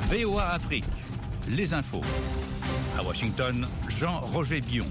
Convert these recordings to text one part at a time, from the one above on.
VOA Afrique, les infos. À Washington, Jean-Roger Bion.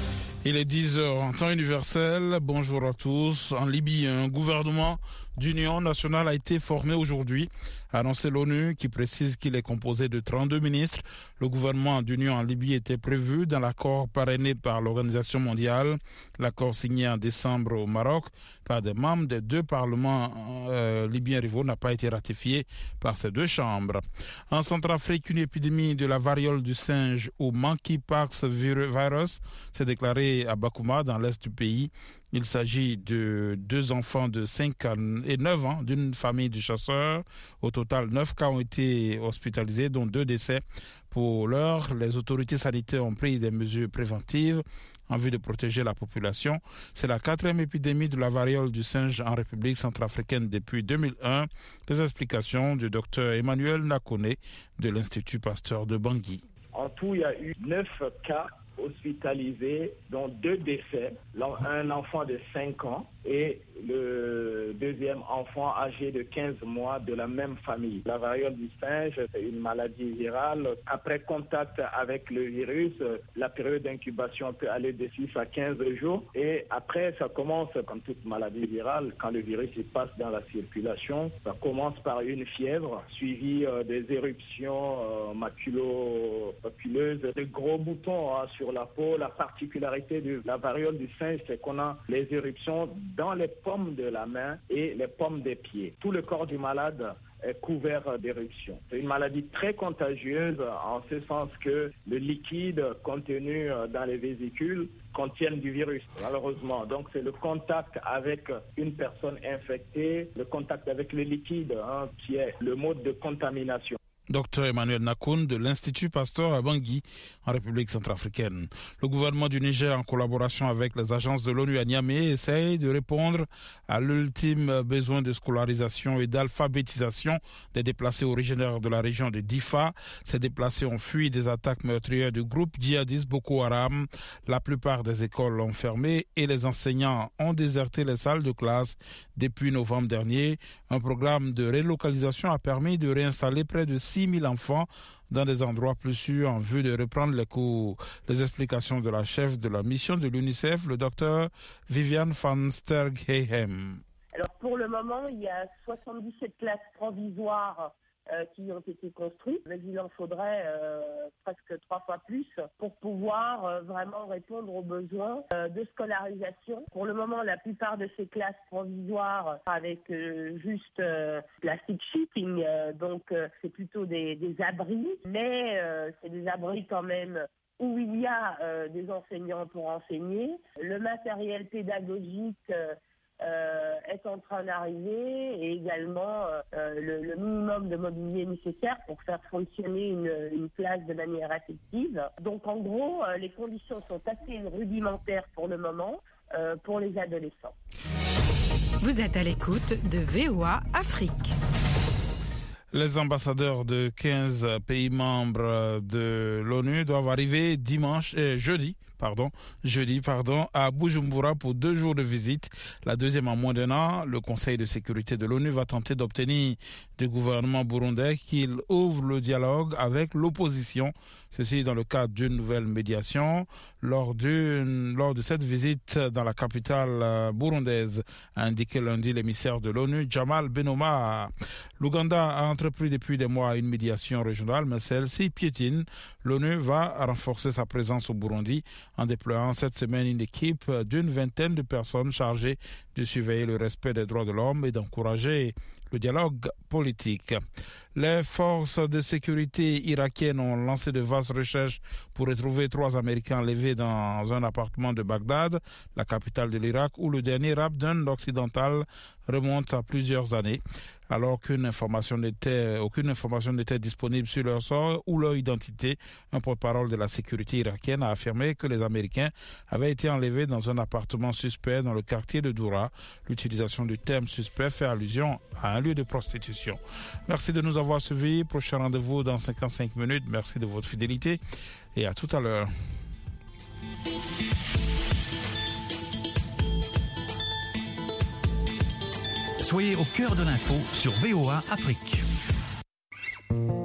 Il est 10h en temps universel. Bonjour à tous. En Libye, un gouvernement d'union nationale a été formé aujourd'hui, a annoncé l'ONU qui précise qu'il est composé de 32 ministres. Le gouvernement d'union en Libye était prévu dans l'accord parrainé par l'Organisation mondiale. L'accord signé en décembre au Maroc par des membres des deux parlements libyens rivaux n'a pas été ratifié par ces deux chambres. En Centrafrique, une épidémie de la variole du singe ou monkeypox virus s'est déclarée à Bakouma, dans l'est du pays. Il s'agit de deux enfants de 5 et 9 ans d'une famille de chasseurs. Au total, 9 cas ont été hospitalisés, dont 2 décès. Pour l'heure, les autorités sanitaires ont pris des mesures préventives en vue de protéger la population. C'est la 4e épidémie de la variole du singe en République centrafricaine depuis 2001. Les explications du docteur Emmanuel Nakone de l'Institut Pasteur de Bangui. En tout, il y a eu 9 cas hospitalisés, dont 2 décès, un enfant de 5 ans et le deuxième enfant âgé de 15 mois de la même famille. La variole du singe, c'est une maladie virale. Après contact avec le virus, la période d'incubation peut aller de 6 à 15 jours. Et après, ça commence, comme toute maladie virale, quand le virus passe dans la circulation, ça commence par une fièvre, suivie des éruptions maculo-papuleuses, de gros boutons sur la peau. La particularité de la variole du singe, c'est qu'on a les éruptions dans les pommes de la main et les pommes des pieds. Tout le corps du malade est couvert d'éruptions. C'est une maladie très contagieuse en ce sens que le liquide contenu dans les vésicules contiennent du virus, malheureusement. Donc c'est le contact avec une personne infectée, le contact avec le liquide qui est le mode de contamination. Docteur Emmanuel Nakone de l'Institut Pasteur à Bangui, en République centrafricaine. Le gouvernement du Niger, en collaboration avec les agences de l'ONU à Niamey, essaye de répondre à l'ultime besoin de scolarisation et d'alphabétisation des déplacés originaires de la région de Difa. Ces déplacés ont fui des attaques meurtrières du groupe djihadiste Boko Haram. La plupart des écoles ont fermé et les enseignants ont déserté les salles de classe depuis novembre dernier. Un programme de relocalisation a permis de réinstaller près de 6 000 enfants dans des endroits plus sûrs en vue de reprendre les cours. Les explications de la chef de la mission de l'UNICEF, le docteur Viviane van Sterghehem. Alors pour le moment, il y a 77 classes provisoires qui ont été construites, mais il en faudrait presque 3 fois plus pour pouvoir vraiment répondre aux besoins de scolarisation. Pour le moment, la plupart de ces classes provisoires avec juste plastic sheeting, donc c'est plutôt des abris, mais c'est des abris quand même où il y a des enseignants pour enseigner. Le matériel pédagogique est en train d'arriver et également le minimum de mobilier nécessaire pour faire fonctionner une classe de manière effective. Donc en gros, les conditions sont assez rudimentaires pour le moment pour les adolescents. Vous êtes à l'écoute de VOA Afrique. Les ambassadeurs de 15 pays membres de l'ONU doivent arriver jeudi à Bujumbura pour 2 jours de visite. La deuxième en moins d'1 an, le Conseil de sécurité de l'ONU va tenter d'obtenir du gouvernement burundais qu'il ouvre le dialogue avec l'opposition. Ceci dans le cadre d'une nouvelle médiation. Lors de cette visite dans la capitale burundaise, a indiqué lundi l'émissaire de l'ONU, Jamal Benoma. L'Ouganda a entrepris depuis des mois une médiation régionale, mais celle-ci piétine. L'ONU va renforcer sa présence au Burundi en déployant cette semaine une équipe d'une 20aine de personnes chargées de surveiller le respect des droits de l'homme et d'encourager le dialogue politique. Les forces de sécurité irakiennes ont lancé de vastes recherches pour retrouver 3 Américains enlevés dans un appartement de Bagdad, la capitale de l'Irak, où le dernier rapt d'un occidental remonte à plusieurs années. Alors qu'aucune information n'était disponible sur leur sort ou leur identité, un porte-parole de la sécurité irakienne a affirmé que les Américains avaient été enlevés dans un appartement suspect dans le quartier de Doura. L'utilisation du terme suspect fait allusion à un lieu de prostitution. Merci de nous avoir suivis. Prochain rendez-vous dans 55 minutes. Merci de votre fidélité et à tout à l'heure. Soyez au cœur de l'info sur VOA Afrique.